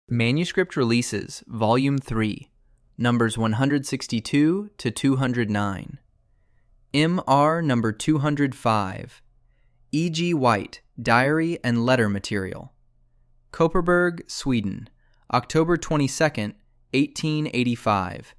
Manuscript Releases, Volume 3, numbers 162 to 209. M.R. number 205. E.G. White, Diary and Letter Material. Kopparberg, Sweden, October 22nd, 1885.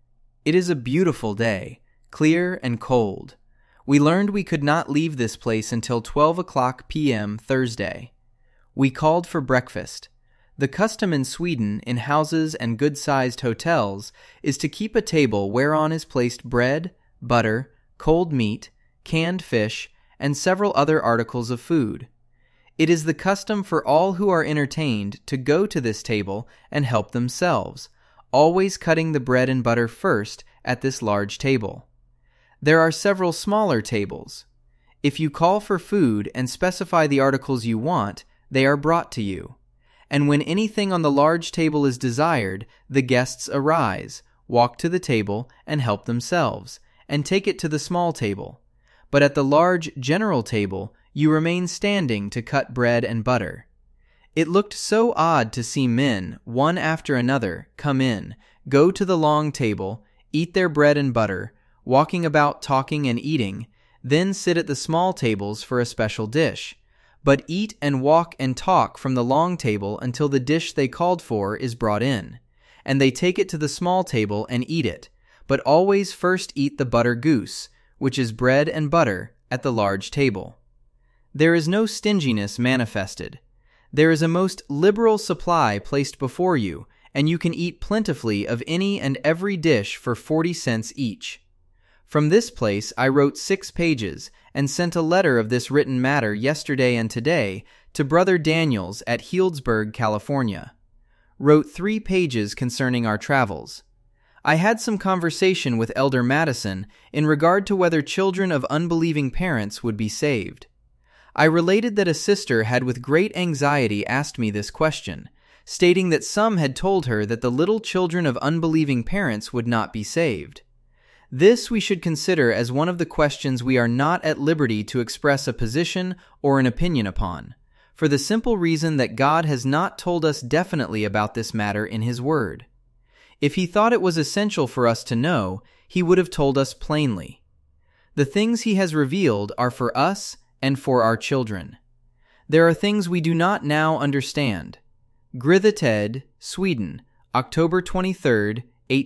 It is a beautiful day, clear and cold. We learned we could not leave this place until 12 o'clock p.m. Thursday. We called for breakfast. The custom in Sweden, in houses and good-sized hotels, is to keep a table whereon is placed bread, butter, cold meat, canned fish, and several other articles of food. It is the custom for all who are entertained to go to this table and help themselves, always cutting the bread and butter first at this large table. There are several smaller tables. If you call for food and specify the articles you want, they are brought to you. And when anything on the large table is desired, the guests arise, walk to the table, and help themselves, and take it to the small table. But at the large general table, you remain standing to cut bread and butter. It looked so odd to see men, one after another, come in, go to the long table, eat their bread and butter, walking about talking and eating, then sit at the small tables for a special dish, but eat and walk and talk from the long table until the dish they called for is brought in, and they take it to the small table and eat it, but always first eat the butter goose, which is bread and butter, at the large table. There is no stinginess manifested. There is a most liberal supply placed before you, and you can eat plentifully of any and every dish for 40 cents each. From this place I wrote 6 pages, and sent a letter of this written matter yesterday and today to Brother Daniels at Healdsburg, California. Wrote 3 pages concerning our travels. I had some conversation with Elder Madison in regard to whether children of unbelieving parents would be saved. I related that a sister had with great anxiety asked me this question, stating that some had told her that the little children of unbelieving parents would not be saved. This we should consider as one of the questions we are not at liberty to express a position or an opinion upon, for the simple reason that God has not told us definitely about this matter in His Word. If He thought it was essential for us to know, He would have told us plainly. The things He has revealed are for us and for our children. There are things we do not now understand. Grythytted, Sweden, October 23rd,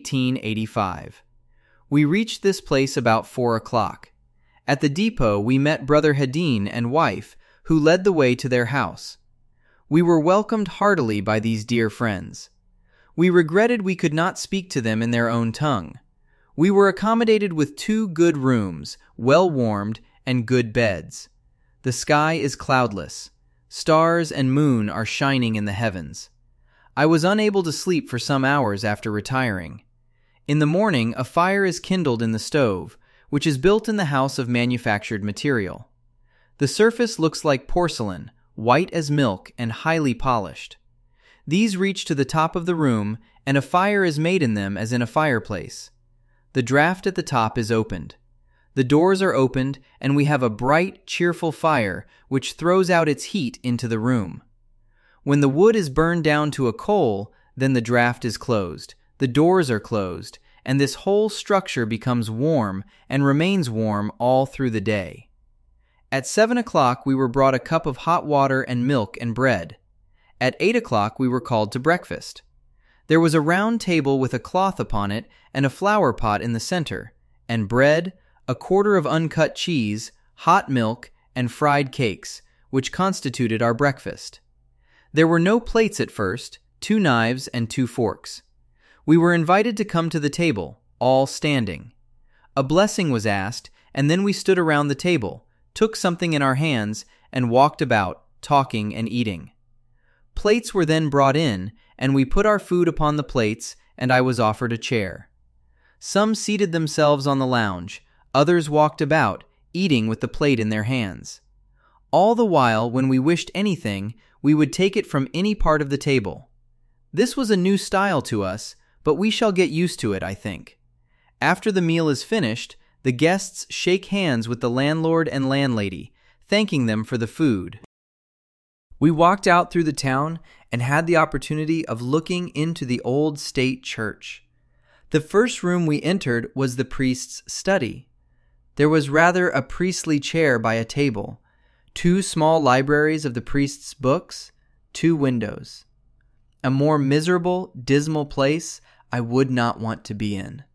1885. We reached this place about 4 o'clock. At the depot we met Brother Hedin and wife, who led the way to their house. We were welcomed heartily by these dear friends. We regretted we could not speak to them in their own tongue. We were accommodated with 2 good rooms, well warmed, and good beds. The sky is cloudless. Stars and moon are shining in the heavens. I was unable to sleep for some hours after retiring. In the morning, a fire is kindled in the stove, which is built in the house of manufactured material. The surface looks like porcelain, white as milk and highly polished. These reach to the top of the room, and a fire is made in them as in a fireplace. The draught at the top is opened. The doors are opened, and we have a bright, cheerful fire which throws out its heat into the room. When the wood is burned down to a coal, then the draught is closed. The doors are closed, and this whole structure becomes warm and remains warm all through the day. At 7 o'clock we were brought a cup of hot water and milk and bread. At 8 o'clock we were called to breakfast. There was a round table with a cloth upon it and a flower pot in the center, and bread, a quarter of uncut cheese, hot milk, and fried cakes, which constituted our breakfast. There were no plates at first, 2 knives and 2 forks. We were invited to come to the table, all standing. A blessing was asked, and then we stood around the table, took something in our hands, and walked about, talking and eating. Plates were then brought in, and we put our food upon the plates, and I was offered a chair. Some seated themselves on the lounge, others walked about, eating with the plate in their hands. All the while, when we wished anything, we would take it from any part of the table. This was a new style to us, but we shall get used to it, I think. After the meal is finished, the guests shake hands with the landlord and landlady, thanking them for the food. We walked out through the town and had the opportunity of looking into the old state church. The first room we entered was the priest's study. There was rather a priestly chair by a table, 2 small libraries of the priest's books, 2 windows. A more miserable, dismal place I would not want to be in.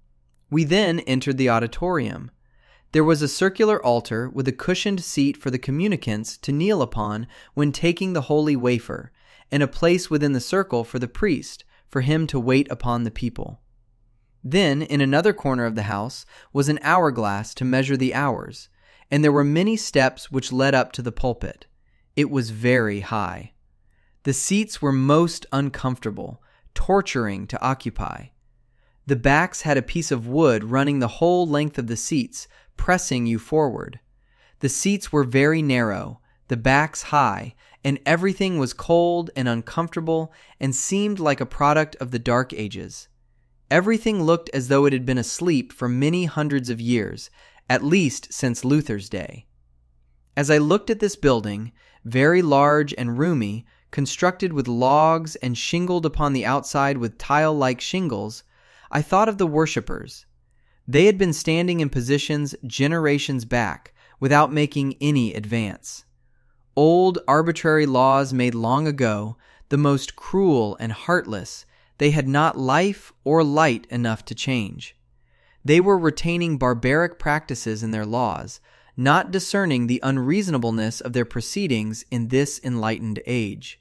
We then entered the auditorium. There was a circular altar with a cushioned seat for the communicants to kneel upon when taking the holy wafer, and a place within the circle for the priest, for him to wait upon the people. Then, in another corner of the house, was an hourglass to measure the hours, and there were many steps which led up to the pulpit. It was very high. The seats were most uncomfortable, torturing to occupy. The backs had a piece of wood running the whole length of the seats, pressing you forward. The seats were very narrow, the backs high, and everything was cold and uncomfortable and seemed like a product of the Dark Ages. Everything looked as though it had been asleep for many hundreds of years, at least since Luther's day. As I looked at this building, very large and roomy, constructed with logs and shingled upon the outside with tile-like shingles, I thought of the worshippers. They had been standing in positions generations back, without making any advance. Old arbitrary laws made long ago, the most cruel and heartless, they had not life or light enough to change. They were retaining barbaric practices in their laws, not discerning the unreasonableness of their proceedings in this enlightened age.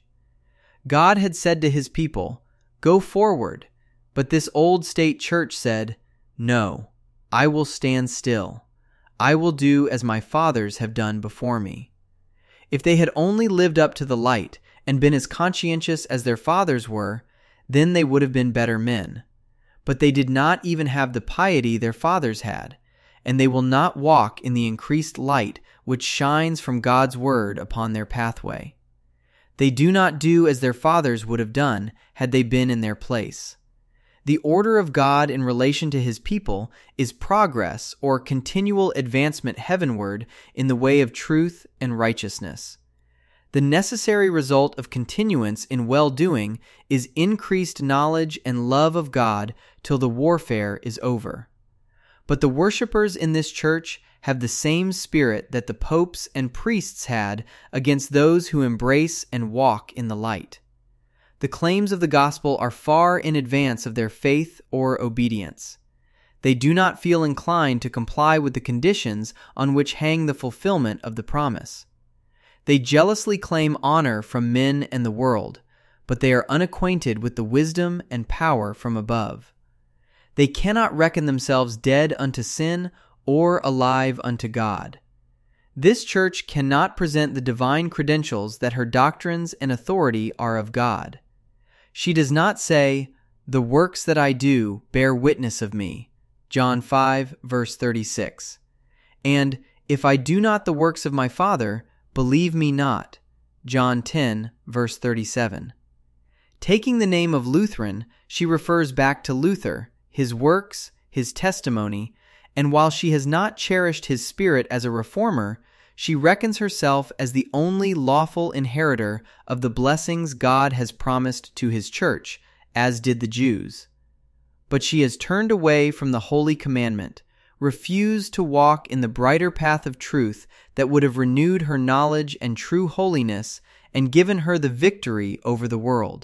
God had said to his people, "Go forward," but this old state church said, "No, I will stand still. I will do as my fathers have done before me." If they had only lived up to the light and been as conscientious as their fathers were, then they would have been better men. But they did not even have the piety their fathers had, and they will not walk in the increased light which shines from God's word upon their pathway. They do not do as their fathers would have done had they been in their place. The order of God in relation to his people is progress or continual advancement heavenward in the way of truth and righteousness. The necessary result of continuance in well-doing is increased knowledge and love of God till the warfare is over. But the worshippers in this church have the same spirit that the popes and priests had against those who embrace and walk in the light. The claims of the gospel are far in advance of their faith or obedience. They do not feel inclined to comply with the conditions on which hang the fulfillment of the promise. They jealously claim honor from men and the world, but they are unacquainted with the wisdom and power from above. They cannot reckon themselves dead unto sin or alive unto God. This church cannot present the divine credentials that her doctrines and authority are of God. She does not say, "The works that I do bear witness of me," John 5, verse 36, and "If I do not the works of my Father, believe me not," John 10, verse 37. Taking the name of Lutheran, she refers back to Luther, his works, his testimony, and while she has not cherished his spirit as a reformer, she reckons herself as the only lawful inheritor of the blessings God has promised to his church, as did the Jews. But she has turned away from the holy commandment, refused to walk in the brighter path of truth that would have renewed her knowledge and true holiness and given her the victory over the world.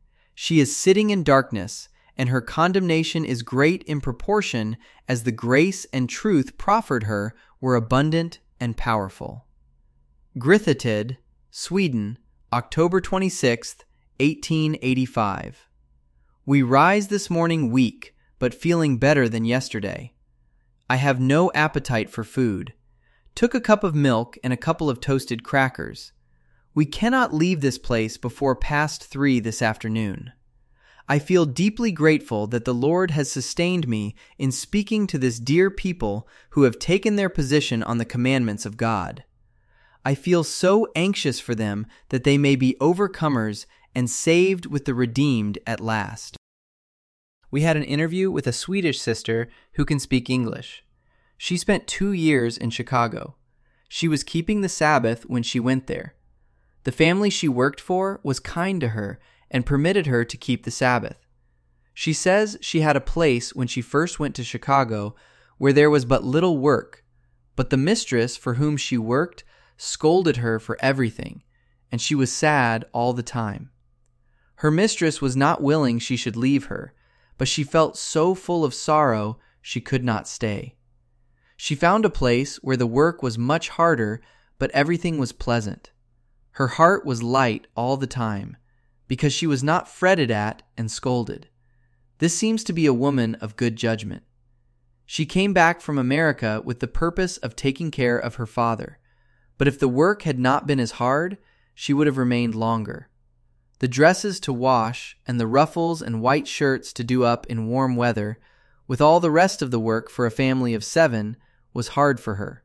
She is sitting in darkness, and her condemnation is great in proportion as the grace and truth proffered her were abundant and powerful. Grythytid, Sweden, October 26, 1885. We rise this morning weak, but feeling better than yesterday. I have no appetite for food. Took a cup of milk and a couple of toasted crackers. We cannot leave this place before past 3 this afternoon. I feel deeply grateful that the Lord has sustained me in speaking to this dear people who have taken their position on the commandments of God. I feel so anxious for them that they may be overcomers and saved with the redeemed at last. We had an interview with a Swedish sister who can speak English. She spent 2 years in Chicago. She was keeping the Sabbath when she went there. The family she worked for was kind to her and permitted her to keep the Sabbath. She says she had a place when she first went to Chicago where there was but little work, but the mistress for whom she worked scolded her for everything, and she was sad all the time. Her mistress was not willing she should leave her, but she felt so full of sorrow she could not stay. She found a place where the work was much harder, but everything was pleasant. Her heart was light all the time, because she was not fretted at and scolded. This seems to be a woman of good judgment. She came back from America with the purpose of taking care of her father, but if the work had not been as hard, she would have remained longer. The dresses to wash and the ruffles and white shirts to do up in warm weather, with all the rest of the work for a family of 7, was hard for her.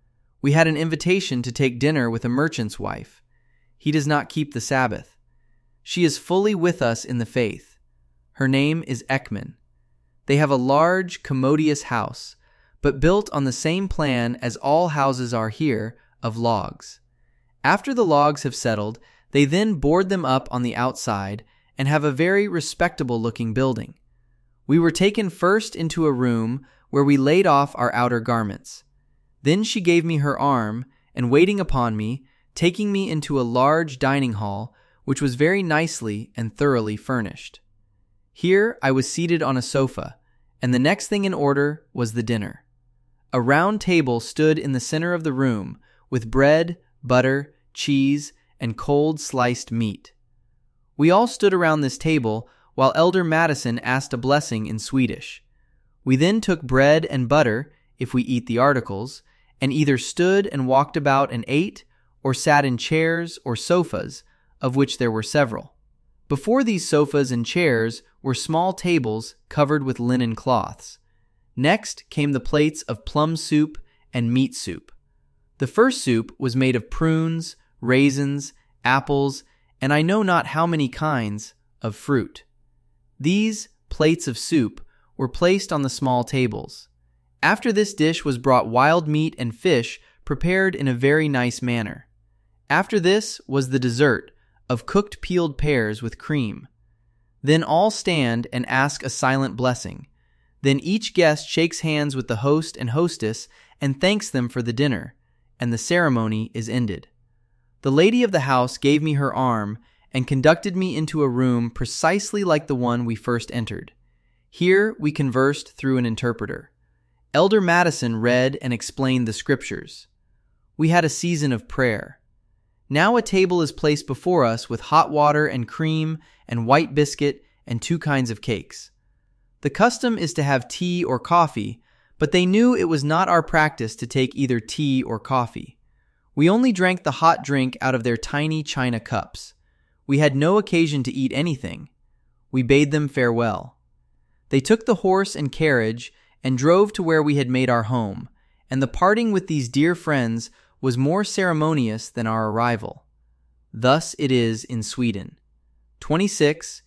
We had an invitation to take dinner with a merchant's wife. He does not keep the Sabbath. She is fully with us in the faith. Her name is Ekman. They have a large, commodious house, but built on the same plan as all houses are here, of logs. After the logs have settled, they then board them up on the outside and have a very respectable-looking building. We were taken first into a room where we laid off our outer garments. Then she gave me her arm, and waiting upon me, taking me into a large dining hall, which was very nicely and thoroughly furnished. Here I was seated on a sofa, and the next thing in order was the dinner. A round table stood in the center of the room, with bread, butter, cheese, and cold sliced meat. We all stood around this table while Elder Madison asked a blessing in Swedish. We then took bread and butter, if we eat the articles, and either stood and walked about and ate, or sat in chairs or sofas, of which there were several. Before these sofas and chairs were small tables covered with linen cloths. Next came the plates of plum soup and meat soup. The first soup was made of prunes, raisins, apples, and I know not how many kinds of fruit. These plates of soup were placed on the small tables. After this dish was brought wild meat and fish prepared in a very nice manner. After this was the dessert of cooked peeled pears with cream. Then all stand and ask a silent blessing. Then each guest shakes hands with the host and hostess and thanks them for the dinner, and the ceremony is ended. The lady of the house gave me her arm and conducted me into a room precisely like the one we first entered. Here we conversed through an interpreter. Elder Madison read and explained the scriptures. We had a season of prayer. Now a table is placed before us with hot water and cream and white biscuit and 2 kinds of cakes. The custom is to have tea or coffee, but they knew it was not our practice to take either tea or coffee. We only drank the hot drink out of their tiny china cups. We had no occasion to eat anything. We bade them farewell. They took the horse and carriage and drove to where we had made our home, and the parting with these dear friends was more ceremonious than our arrival. Thus it is in Sweden. 26,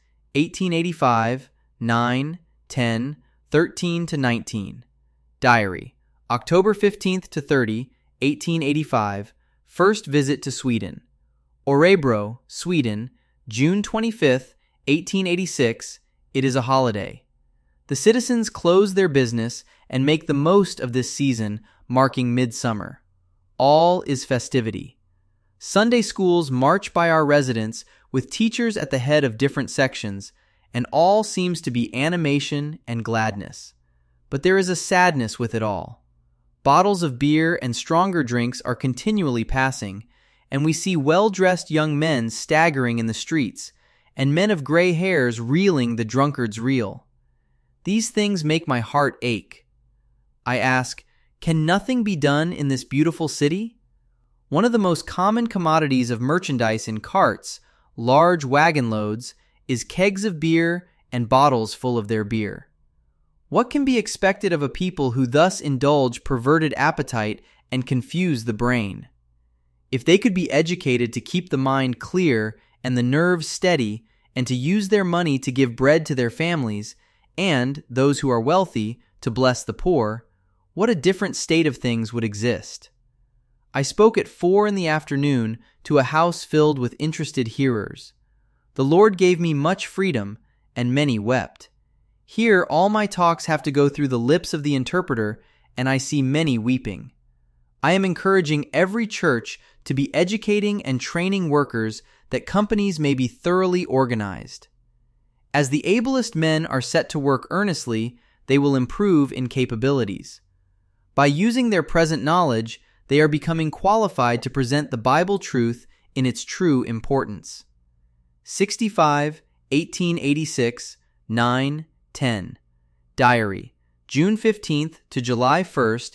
1885, 9, 10, 13 to 19. Diary, October 15th to 30, 1885, first visit to Sweden. Orebro, Sweden, June 25th, 1886, it is a holiday. The citizens close their business and make the most of this season marking midsummer. All is festivity. Sunday schools march by our residence with teachers at the head of different sections, and all seems to be animation and gladness. But there is a sadness with it all. Bottles of beer and stronger drinks are continually passing, and we see well-dressed young men staggering in the streets, and men of gray hairs reeling the drunkard's reel. These things make my heart ache. I ask, can nothing be done in this beautiful city? One of the most common commodities of merchandise in carts, large wagon loads, is kegs of beer and bottles full of their beer. What can be expected of a people who thus indulge perverted appetite and confuse the brain? If they could be educated to keep the mind clear and the nerves steady, and to use their money to give bread to their families, and, those who are wealthy, to bless the poor, what a different state of things would exist. I spoke at 4 in the afternoon to a house filled with interested hearers. The Lord gave me much freedom, and many wept. Here all my talks have to go through the lips of the interpreter, and I see many weeping. I am encouraging every church to be educating and training workers that companies may be thoroughly organized. As the ablest men are set to work earnestly, they will improve in capabilities. By using their present knowledge, they are becoming qualified to present the Bible truth in its true importance. 65, 1886, 9:10. Diary, June 15th to July 1st,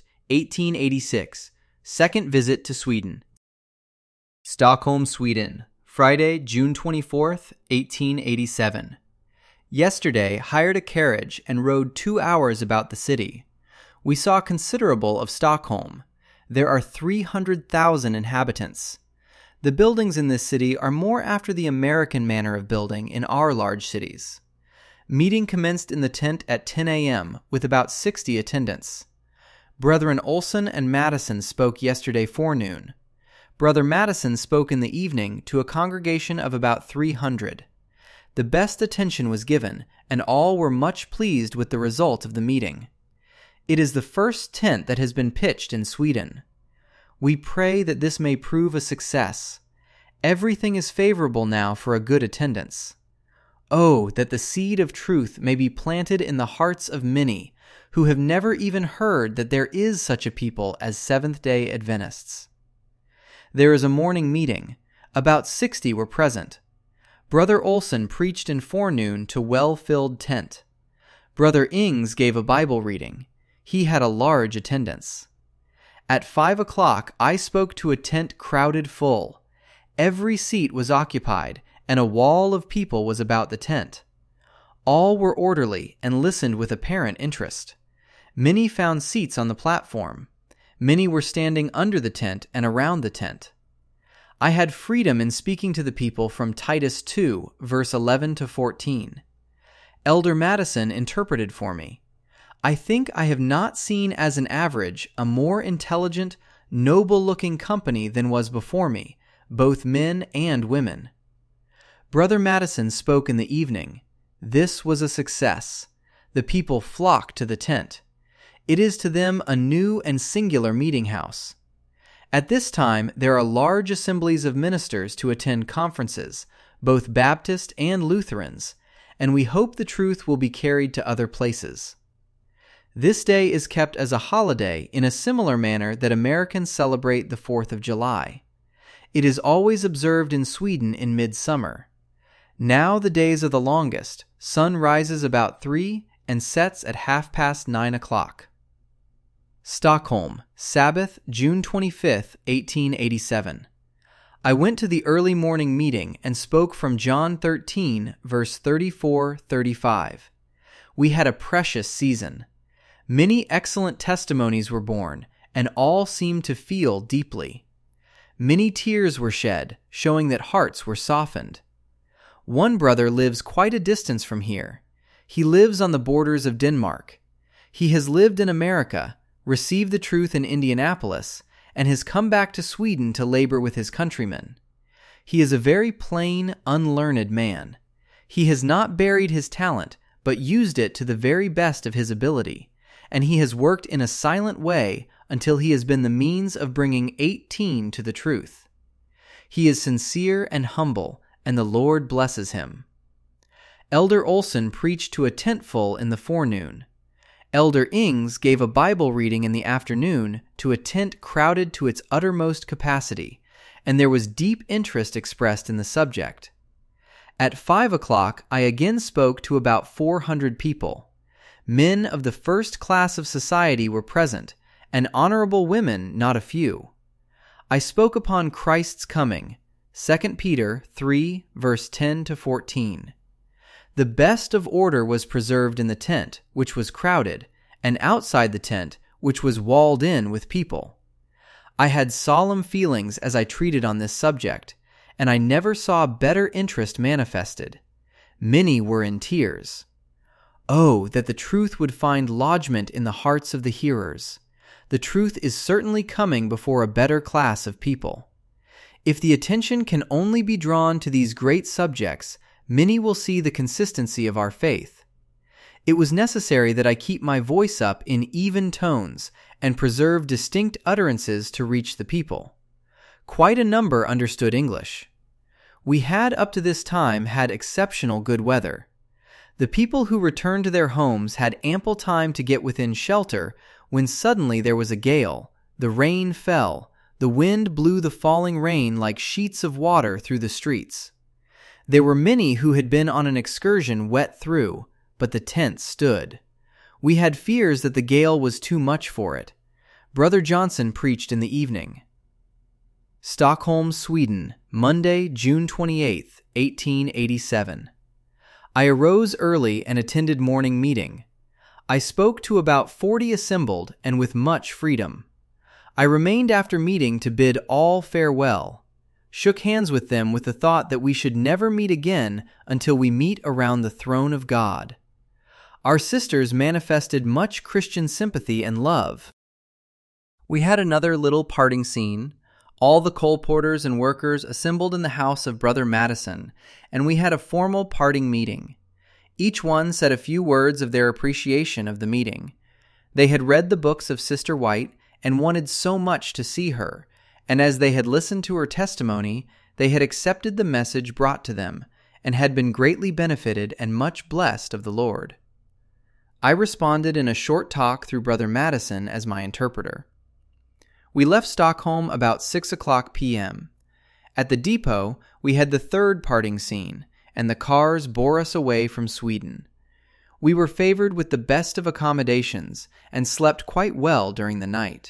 1886. Second visit to Sweden. Stockholm, Sweden, Friday, June 24th, 1887. Yesterday, hired a carriage and rode 2 hours about the city. We saw considerable of Stockholm. There are 300,000 inhabitants. The buildings in this city are more after the American manner of building in our large cities. Meeting commenced in the tent at 10 a.m. with about 60 attendants. Brethren Olson and Madison spoke yesterday forenoon. Brother Madison spoke in the evening to a congregation of about 300. The best attention was given, and all were much pleased with the result of the meeting. It is the first tent that has been pitched in Sweden. We pray that this may prove a success. Everything is favorable now for a good attendance. Oh, that the seed of truth may be planted in the hearts of many who have never even heard that there is such a people as Seventh-day Adventists. There is a morning meeting. About 60 were present. Brother Olson preached in forenoon to well-filled tent. Brother Ings gave a Bible reading. He had a large attendance. At 5 o'clock, I spoke to a tent crowded full. Every seat was occupied, and a wall of people was about the tent. All were orderly and listened with apparent interest. Many found seats on the platform. Many were standing under the tent and around the tent. I had freedom in speaking to the people from Titus 2, verse 11 to 14. Elder Madison interpreted for me. I think I have not seen as an average a more intelligent, noble-looking company than was before me, both men and women. Brother Madison spoke in the evening. This was a success. The people flocked to the tent. It is to them a new and singular meeting house. At this time, there are large assemblies of ministers to attend conferences, both Baptist and Lutherans, and we hope the truth will be carried to other places. This day is kept as a holiday in a similar manner that Americans celebrate the 4th of July. It is always observed in Sweden in midsummer. Now the days are the longest. Sun rises about 3 and sets at 9:30 o'clock. Stockholm, Sabbath, June 25th, 1887. I went to the early morning meeting and spoke from John 13, verse 34-35. We had a precious season. Many excellent testimonies were borne, and all seemed to feel deeply. Many tears were shed, showing that hearts were softened. One brother lives quite a distance from here. He lives on the borders of Denmark. He has lived in America, received the truth in Indianapolis, and has come back to Sweden to labor with his countrymen. He is a very plain, unlearned man. He has not buried his talent, but used it to the very best of his ability, and he has worked in a silent way until he has been the means of bringing 18 to the truth. He is sincere and humble, and the Lord blesses him. Elder Olson preached to a tentful in the forenoon. Elder Ings gave a Bible reading in the afternoon to a tent crowded to its uttermost capacity, and there was deep interest expressed in the subject. At 5 o'clock, I again spoke to about 400 people. Men of the first class of society were present, and honorable women not a few. I spoke upon Christ's coming, 2 Peter 3, verse 10 to 14. The best of order was preserved in the tent, which was crowded, and outside the tent, which was walled in with people. I had solemn feelings as I treated on this subject, and I never saw better interest manifested. Many were in tears. Oh, that the truth would find lodgment in the hearts of the hearers. the truth is certainly coming before a better class of people. If the attention can only be drawn to these great subjects, many will see the consistency of our faith. It was necessary that I keep my voice up in even tones and preserve distinct utterances to reach the people. Quite a number understood English. We had up to this time had exceptional good weather. The people who returned to their homes had ample time to get within shelter when suddenly there was a gale, the rain fell, the wind blew the falling rain like sheets of water through the streets. There were many who had been on an excursion wet through, but the tent stood. We had fears that the gale was too much for it. Brother Johnson preached in the evening. Stockholm, Sweden, Monday, June 28, 1887. I arose early and attended morning meeting. I spoke to about 40 assembled and with much freedom. I remained after meeting to bid all farewell. Shook hands with them with the thought that we should never meet again until we meet around the throne of God. Our sisters manifested much Christian sympathy and love. We had another little parting scene. All the coal porters and workers assembled in the house of Brother Madison, and we had a formal parting meeting. Each one said a few words of their appreciation of the meeting. They had read the books of Sister White and wanted so much to see her, and as they had listened to her testimony, they had accepted the message brought to them, and had been greatly benefited and much blessed of the Lord. I responded in a short talk through Brother Madison as my interpreter. We left Stockholm about 6:00 p.m. At the depot, we had the third parting scene, and the cars bore us away from Sweden. We were favored with the best of accommodations and slept quite well during the night.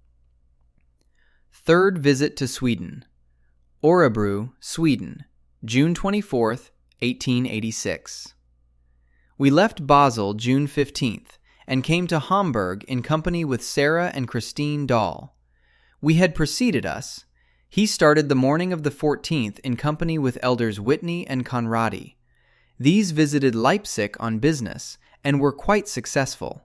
Third visit to Sweden. Örebro, Sweden, June 24th, 1886. We left Basel June 15th and came to Hamburg in company with Sarah and Christine Dahl. We had preceded us. He started the morning of the 14th in company with Elders Whitney and Conradi. These visited Leipzig on business and were quite successful.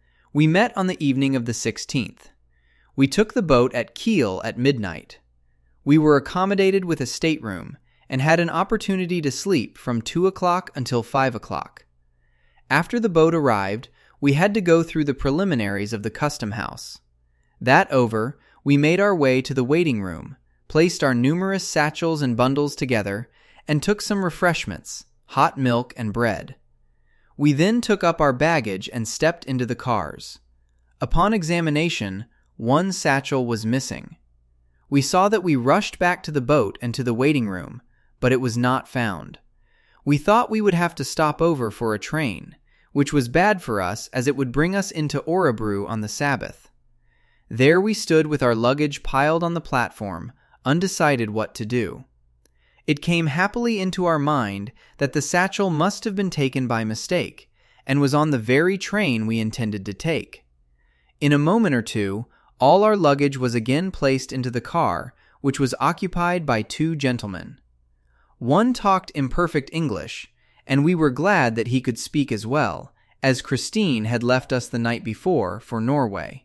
We met on the evening of the 16th. We took the boat at Kiel at midnight. We were accommodated with a stateroom and had an opportunity to sleep from 2:00 until 5:00. After the boat arrived, we had to go through the preliminaries of the custom house. That over, we made our way to the waiting room, placed our numerous satchels and bundles together, and took some refreshments, hot milk and bread. We then took up our baggage and stepped into the cars. Upon examination, one satchel was missing. We saw that we rushed back to the boat and to the waiting room, but it was not found. We thought we would have to stop over for a train, which was bad for us as it would bring us into Örebro on the Sabbath. There we stood with our luggage piled on the platform, undecided what to do. It came happily into our mind that the satchel must have been taken by mistake, and was on the very train we intended to take. In a moment or two, all our luggage was again placed into the car, which was occupied by two gentlemen. One talked imperfect English, and we were glad that he could speak as well, as Christine had left us the night before for Norway.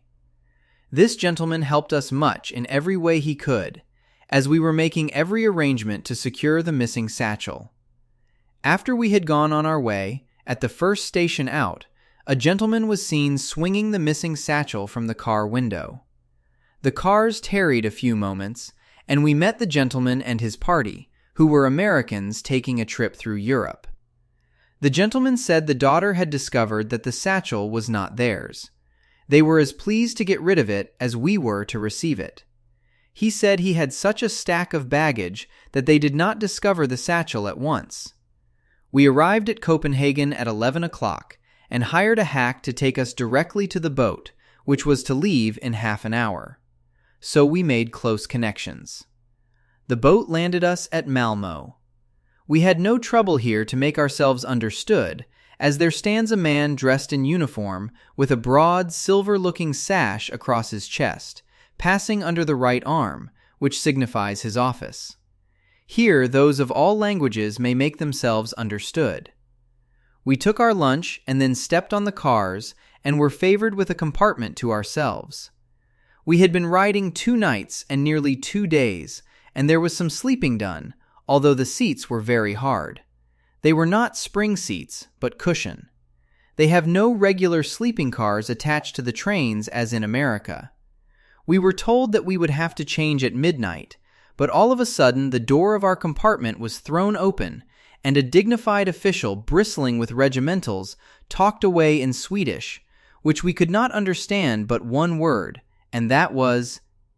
This gentleman helped us much in every way he could, as we were making every arrangement to secure the missing satchel. After we had gone on our way, at the first station out, a gentleman was seen swinging the missing satchel from the car window. The cars tarried a few moments, and we met the gentleman and his party, who were Americans taking a trip through Europe. The gentleman said the daughter had discovered that the satchel was not theirs. They were as pleased to get rid of it as we were to receive it. He said he had such a stack of baggage that they did not discover the satchel at once. We arrived at Copenhagen at 11:00 and hired a hack to take us directly to the boat, which was to leave in half an hour. So we made close connections. The boat landed us at Malmö. We had no trouble here to make ourselves understood, as there stands a man dressed in uniform with a broad, silver-looking sash across his chest, passing under the right arm, which signifies his office. Here those of all languages may make themselves understood. We took our lunch and then stepped on the cars and were favored with a compartment to ourselves. We had been riding 2 nights and nearly 2 days, and there was some sleeping done, although the seats were very hard. They were not spring seats, but cushion. They have no regular sleeping cars attached to the trains as in America. We were told that we would have to change at midnight, but all of a sudden the door of our compartment was thrown open, and a dignified official bristling with regimentals talked away in Swedish, which we could not understand but one word, and that was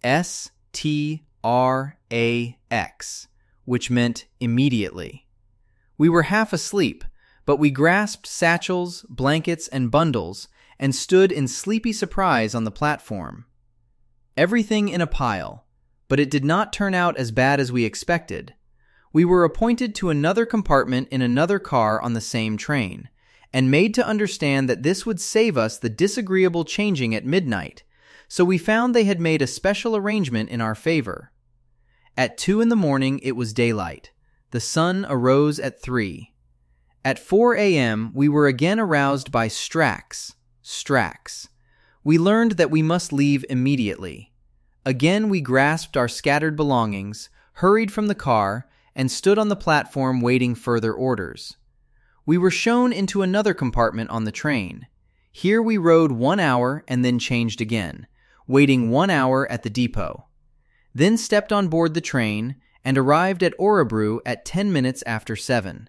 STRAX, which meant immediately. We were half asleep, but we grasped satchels, blankets, and bundles and stood in sleepy surprise on the platform. Everything in a pile, but it did not turn out as bad as we expected. We were appointed to another compartment in another car on the same train, and made to understand that this would save us the disagreeable changing at midnight, so we found they had made a special arrangement in our favor. At 2 a.m. it was daylight. The sun arose at 3. At 4 a.m. we were again aroused by Strax. We learned that we must leave immediately. Again we grasped our scattered belongings, hurried from the car, and stood on the platform waiting further orders. We were shown into another compartment on the train. Here we rode 1 hour and then changed again, waiting 1 hour at the depot. Then stepped on board the train and arrived at Örebro at 10 minutes after 7.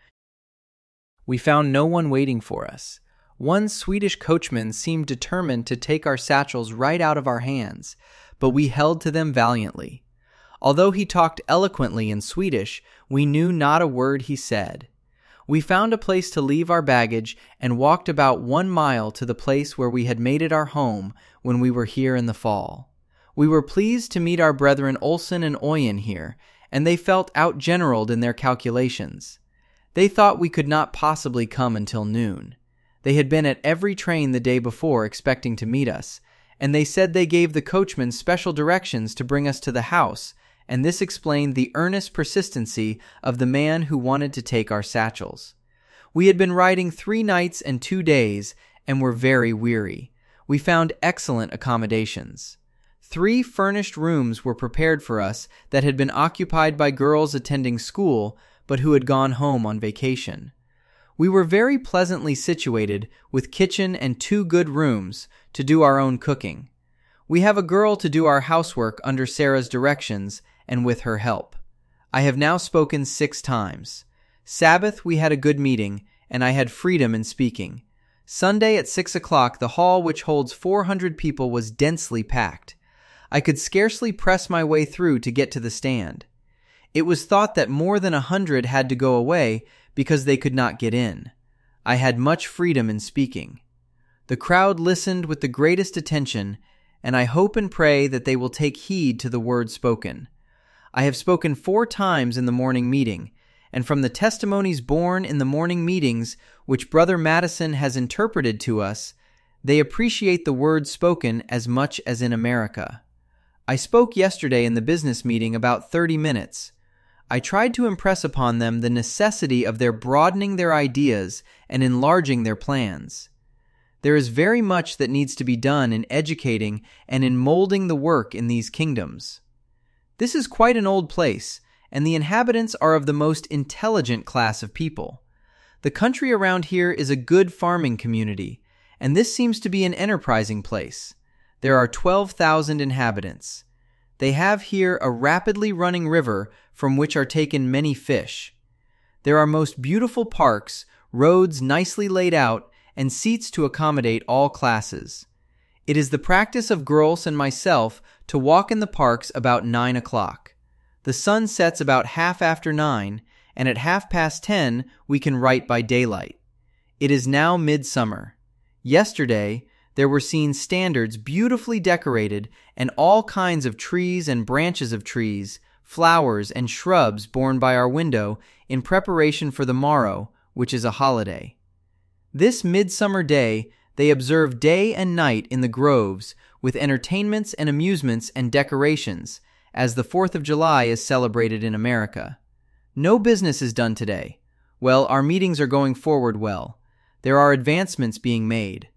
We found no one waiting for us. One Swedish coachman seemed determined to take our satchels right out of our hands, but we held to them valiantly. Although he talked eloquently in Swedish, we knew not a word he said. We found a place to leave our baggage and walked about 1 mile to the place where we had made it our home when we were here in the fall. We were pleased to meet our brethren Olsen and Oyen here, and they felt outgeneraled in their calculations. They thought we could not possibly come until noon. They had been at every train the day before expecting to meet us, and they said they gave the coachman special directions to bring us to the house, and this explained the earnest persistency of the man who wanted to take our satchels. We had been riding 3 nights and 2 days, and were very weary. We found excellent accommodations. 3 furnished rooms were prepared for us that had been occupied by girls attending school, but who had gone home on vacation. We were very pleasantly situated, with kitchen and 2 good rooms to do our own cooking. We have a girl to do our housework under Sarah's directions and with her help. I have now spoken 6 times. Sabbath we had a good meeting, and I had freedom in speaking. Sunday at 6 o'clock the hall, which holds 400 people, was densely packed. I could scarcely press my way through to get to the stand. It was thought that more than 100 had to go away because they could not get in. I had much freedom in speaking. The crowd listened with the greatest attention, and I hope and pray that they will take heed to the word spoken. I have spoken 4 times in the morning meeting, and from the testimonies borne in the morning meetings which Brother Madison has interpreted to us, they appreciate the word spoken as much as in America. I spoke yesterday in the business meeting about 30 minutes. I tried to impress upon them the necessity of their broadening their ideas and enlarging their plans. There is very much that needs to be done in educating and in molding the work in these kingdoms. This is quite an old place, and the inhabitants are of the most intelligent class of people. The country around here is a good farming community, and this seems to be an enterprising place. There are 12,000 inhabitants. They have here a rapidly running river from which are taken many fish. There are most beautiful parks, roads nicely laid out, and seats to accommodate all classes. It is the practice of Grolsch and myself to walk in the parks about 9 o'clock. The sun sets about half after 9, and at 10:30 we can write by daylight. It is now midsummer. Yesterday there were seen standards beautifully decorated, and all kinds of trees and branches of trees, flowers and shrubs borne by our window in preparation for the morrow, which is a holiday. This midsummer day they observe day and night in the groves, with entertainments and amusements and decorations, as the 4th of July is celebrated in America. No business is done today. Well, our meetings are going forward well. There are advancements being made.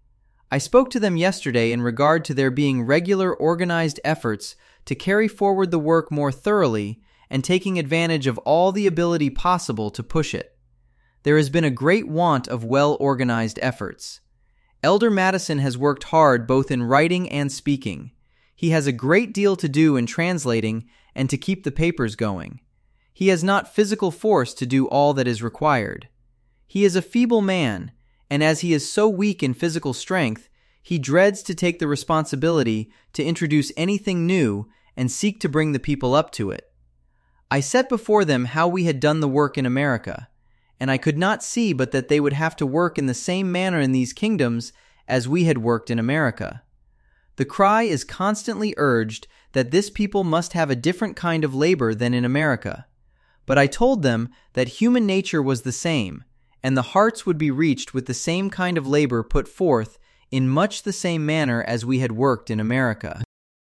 I spoke to them yesterday in regard to there being regular organized efforts to carry forward the work more thoroughly and taking advantage of all the ability possible to push it. There has been a great want of well-organized efforts. Elder Madison has worked hard both in writing and speaking. He has a great deal to do in translating and to keep the papers going. He has not physical force to do all that is required. He is a feeble man, and as he is so weak in physical strength, he dreads to take the responsibility to introduce anything new and seek to bring the people up to it. I set before them how we had done the work in America, and I could not see but that they would have to work in the same manner in these kingdoms as we had worked in America. The cry is constantly urged that this people must have a different kind of labor than in America. But I told them that human nature was the same, and the hearts would be reached with the same kind of labor put forth in much the same manner as we had worked in America.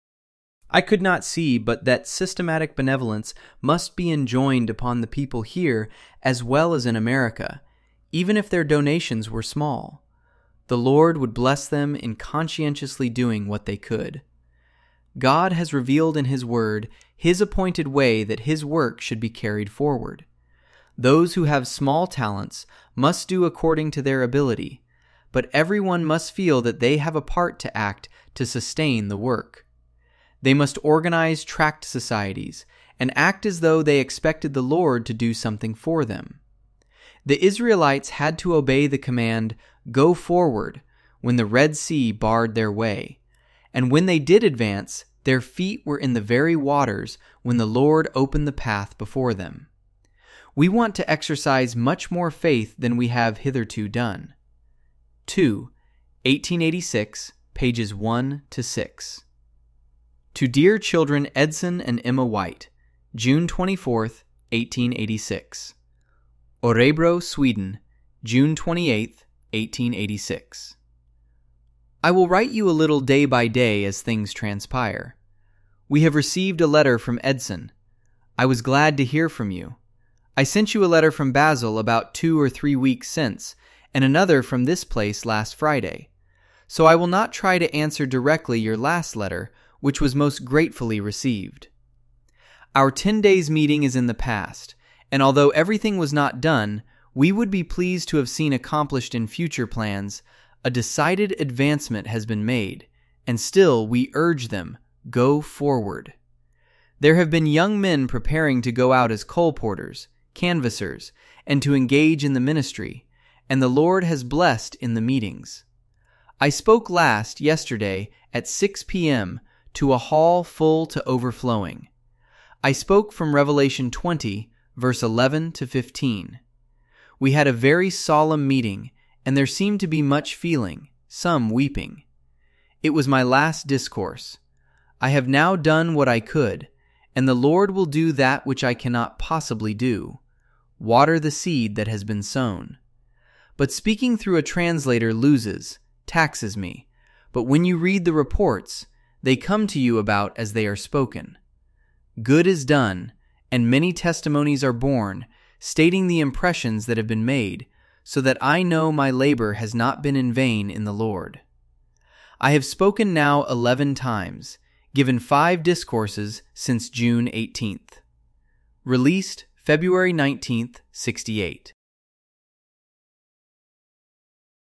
I could not see but that systematic benevolence must be enjoined upon the people here as well as in America, even if their donations were small. The Lord would bless them in conscientiously doing what they could. God has revealed in His Word His appointed way that His work should be carried forward. Those who have small talents must do according to their ability, but everyone must feel that they have a part to act to sustain the work. They must organize tract societies and act as though they expected the Lord to do something for them. The Israelites had to obey the command, "Go forward," when the Red Sea barred their way, and when they did advance, their feet were in the very waters when the Lord opened the path before them. We want to exercise much more faith than we have hitherto done. 2. 1886, pages 1 to 6. To dear children Edson and Emma White, June 24th, 1886. Orebro, Sweden, June 28th, 1886. I will write you a little day by day as things transpire. We have received a letter from Edson. I was glad to hear from you. I sent you a letter from Basel about 2 or 3 weeks since, and another from this place last Friday. So I will not try to answer directly your last letter, which was most gratefully received. Our 10 days meeting is in the past, and although everything was not done, we would be pleased to have seen accomplished in future plans. A decided advancement has been made, and still we urge them, go forward. There have been young men preparing to go out as coal porters, canvassers, and to engage in the ministry, and the Lord has blessed in the meetings. I spoke yesterday at 6 p.m. to a hall full to overflowing. I spoke from Revelation 20, verse 11 to 15. We had a very solemn meeting, and there seemed to be much feeling, some weeping. It was my last discourse. I have now done what I could, and the Lord will do that which I cannot possibly do, water the seed that has been sown. But speaking through a translator taxes me, but when you read the reports, they come to you about as they are spoken. Good is done, and many testimonies are borne, stating the impressions that have been made, so that I know my labor has not been in vain in the Lord. I have spoken now 11 times, given 5 discourses since June 18th. Released February 19th, 68.